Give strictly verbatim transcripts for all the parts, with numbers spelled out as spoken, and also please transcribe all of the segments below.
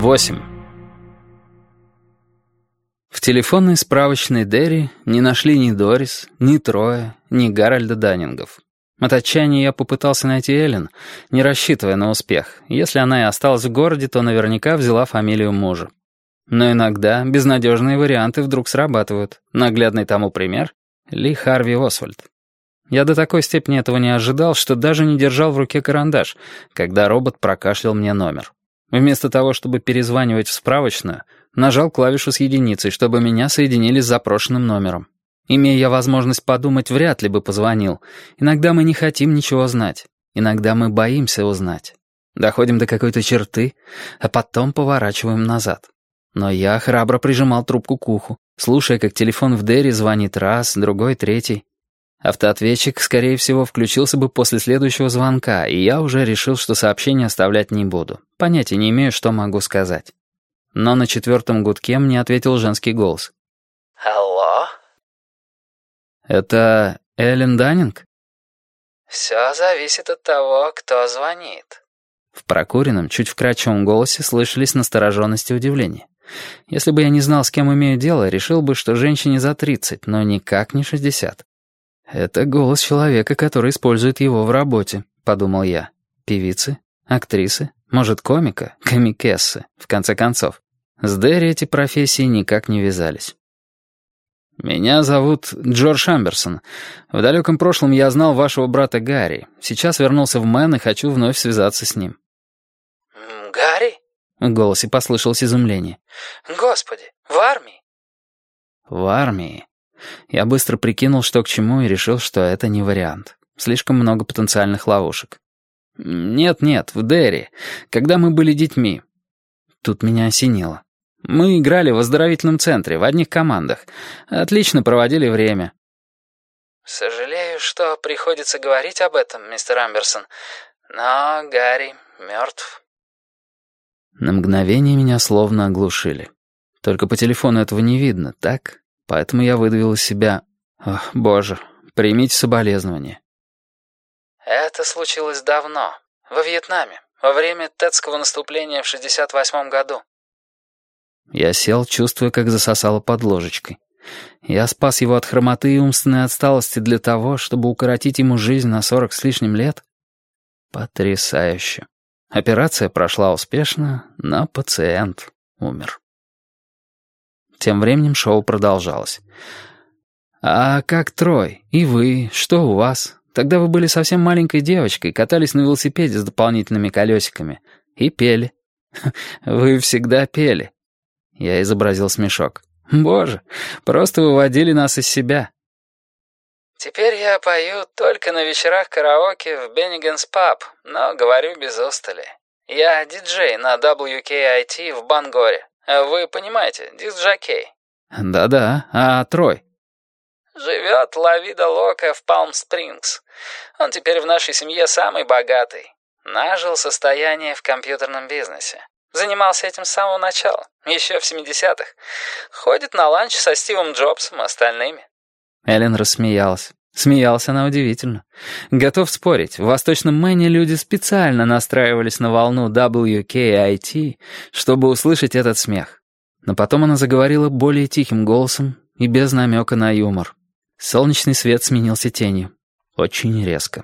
восемь. В телефонной справочной Дерри не нашли ни Дорис, ни Троя, ни Гарольда Даннингов. От отчаяния я попытался найти Эллен, не рассчитывая на успех. Если она и осталась в городе, то наверняка взяла фамилию мужа. Но иногда безнадежные варианты вдруг срабатывают. Наглядный тому пример — Ли Харви Освальд. Я до такой степени этого не ожидал, что даже не держал в руке карандаш, когда робот прокашлял мне номер. Вместо того, чтобы перезванивать в справочную, нажал клавишу с единицей, чтобы меня соединили с запрошенным номером. Имея я возможность подумать, вряд ли бы позвонил. Иногда мы не хотим ничего знать. Иногда мы боимся узнать. Доходим до какой-то черты, а потом поворачиваем назад. Но я храбро прижимал трубку к уху, слушая, как телефон в Дерри звонит раз, другой, третий. Автоответчик, скорее всего, включился бы после следующего звонка, и я уже решил, что сообщение оставлять не буду. Понятия не имею, что могу сказать. Но на четвертом гудке мне ответил женский голос. «Алло?» «Это Эллен Даннинг?» «Все зависит от того, кто звонит». В прокуренном, чуть вкрадчивом голосе слышались настороженность и удивление. Если бы я не знал, с кем имею дело, решил бы, что женщине за тридцать, но никак не шестьдесят. «Это голос человека, который использует его в работе», — подумал я. «Певицы? Актрисы? Может, комика? Комикессы, в конце концов». С Дерри эти профессии никак не вязались. «Меня зовут Джордж Амберсон. В далеком прошлом я знал вашего брата Гарри. Сейчас вернулся в Мэн и хочу вновь связаться с ним». «Гарри?» — в голосе послышалось изумление. «Господи, в армии?» «В армии». Я быстро прикинул, что к чему, и решил, что это не вариант. Слишком много потенциальных ловушек. «Нет-нет, в Дерри, когда мы были детьми». Тут меня осенило. Мы играли в оздоровительном центре, в одних командах. Отлично проводили время. «Сожалею, что приходится говорить об этом, мистер Амберсон, но Гарри мертв». На мгновение меня словно оглушили. Только по телефону этого не видно, так? Поэтому я выдавил из себя: «Ох, боже, примите соболезнования». «Это случилось давно, во Вьетнаме, во время тетского наступления в шестьдесят восьмом году». Я сел, чувствуя, как засосало под ложечкой. Я спас его от хромоты и умственной отсталости для того, чтобы укоротить ему жизнь на сорок с лишним лет? Потрясающе. Операция прошла успешно, но пациент умер. Тем временем шоу продолжалось. «А как Трой? И вы? Что у вас? Тогда вы были совсем маленькой девочкой, катались на велосипеде с дополнительными колесиками и пели. Вы всегда пели». Я изобразил смешок. «Боже, просто выводили нас из себя». «Теперь я пою только на вечерах караоке в Бенниганс Паб, но говорю без устали. Я диджей на дабл ю кей ай ти в Бангоре. Вы понимаете, диск-жокей». «Да-да, а Трой?» «Живет Ла Вида Лока в Палм-Спрингс. Он теперь в нашей семье самый богатый. Нажил состояние в компьютерном бизнесе. Занимался этим с самого начала, еще в семидесятых. Ходит на ланч со Стивом Джобсом и остальными». Эллен рассмеялась. Смеялась она удивительно. Готов спорить, в Восточном Мэне люди специально настраивались на волну дабл ю кей ай ти, чтобы услышать этот смех. Но потом она заговорила более тихим голосом и без намека на юмор. Солнечный свет сменился тенью. Очень резко.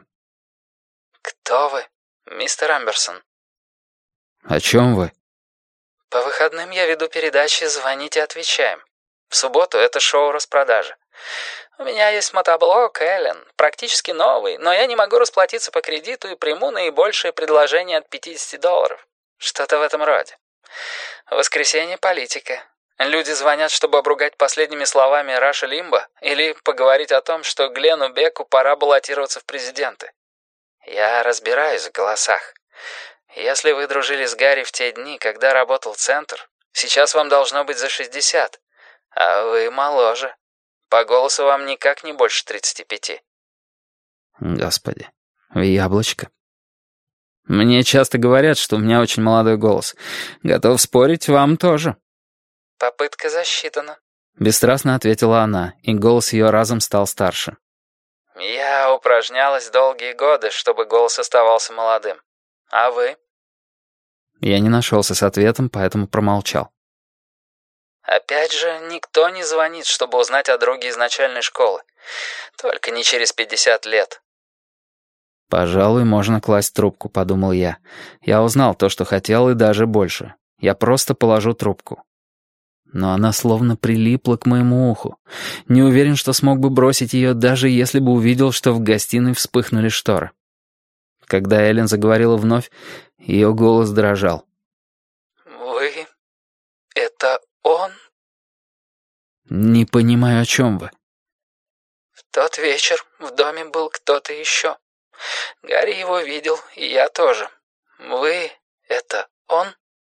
«Кто вы, мистер Амберсон?» «О чем вы?» «По выходным я веду передачи «Звоните, отвечаем». В субботу это шоу распродажи. У меня есть мотоблок Эллен, практически новый, но я не могу расплатиться по кредиту и приму наибольшее предложение от пятьдесят долларов. Что-то в этом роде. В воскресенье политика. Люди звонят, чтобы обругать последними словами Раша Лимба или поговорить о том, что Глену Беку пора баллотироваться в президенты. Я разбираюсь в голосах. Если вы дружили с Гарри в те дни, когда работал центр, сейчас вам должно быть за шестьдесят, а вы моложе. По голосу вам никак не больше тридцати пяти. Господи, в яблочко. Мне часто говорят, что у меня очень молодой голос. Готов спорить, вам тоже. Попытка засчитана. Бесстрастно ответила она, и голос ее разом стал старше. Я упражнялась долгие годы, чтобы голос оставался молодым. А вы? Я не нашелся с ответом, поэтому промолчал. Опять же, никто не звонит, чтобы узнать о друге из начальной школы. Только не через пятьдесят лет. «Пожалуй, можно класть трубку», — подумал я. Я узнал то, что хотел, и даже больше. Я просто положу трубку. Но она словно прилипла к моему уху. Не уверен, что смог бы бросить ее, даже если бы увидел, что в гостиной вспыхнули шторы. Когда Эллен заговорила вновь, ее голос дрожал. «Вы... это он?» «Не понимаю, о чем вы». «В тот вечер в доме был кто-то еще. Гарри его видел, и я тоже. Вы... это он?»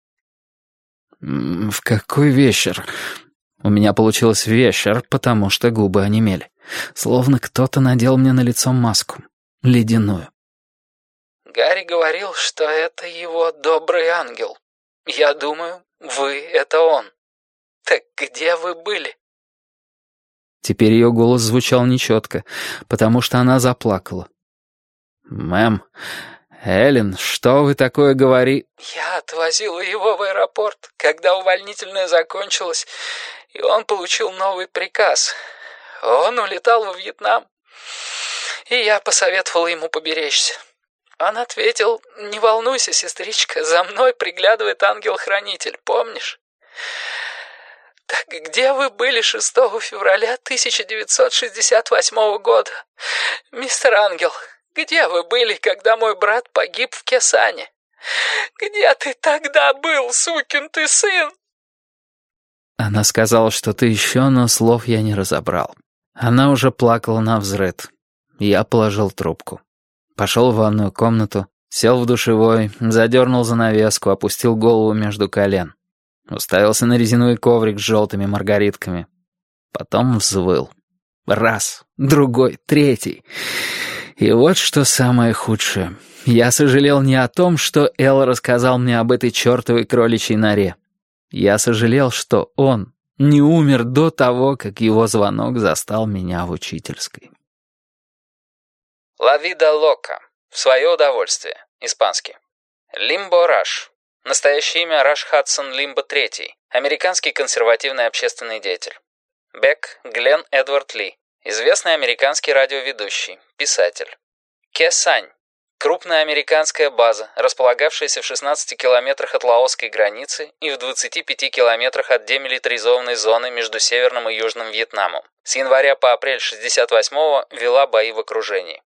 «В какой вечер?» У меня получилось вечер, потому что губы онемели. Словно кто-то надел мне на лицо маску. Ледяную. «Гарри говорил, что это его добрый ангел. Я думаю, вы — это он. Так где вы были?» Теперь ее голос звучал нечетко, потому что она заплакала. «Мэм, Эллен, что вы такое говори...» «Я отвозила его в аэропорт, когда увольнительное закончилось, и он получил новый приказ. Он улетал во Вьетнам, и я посоветовала ему поберечься. Он ответил: не волнуйся, сестричка, за мной приглядывает ангел-хранитель, помнишь? Так где вы были шестого февраля тысяча девятьсот шестьдесят восьмого года, мистер Ангел? Где вы были, когда мой брат погиб в Кесане? Где ты тогда был, сукин ты сын?» Она сказала что-то еще, но слов я не разобрал. Она уже плакала навзрыд. Я положил трубку. Пошел в ванную комнату, сел в душевой, задернул занавеску, опустил голову между колен. Уставился на резиновый коврик с желтыми маргаритками. Потом взвыл. Раз, другой, третий. И вот что самое худшее. Я сожалел не о том, что Эл рассказал мне об этой чертовой кроличьей норе. Я сожалел, что он не умер до того, как его звонок застал меня в учительской. «Ла вида лока». В свое удовольствие. Испанский. Лимбо Раш. Настоящее имя Раш Хадсон Лимбо третий. Американский консервативный общественный деятель. Бек Глен Эдвард Ли. Известный американский радиоведущий, писатель. Кесань. Крупная американская база, располагавшаяся в шестнадцати километрах от лаосской границы и в двадцати пяти километрах от демилитаризованной зоны между Северным и Южным Вьетнамом. С января по апрель шестьдесят восьмого вела бои в окружении.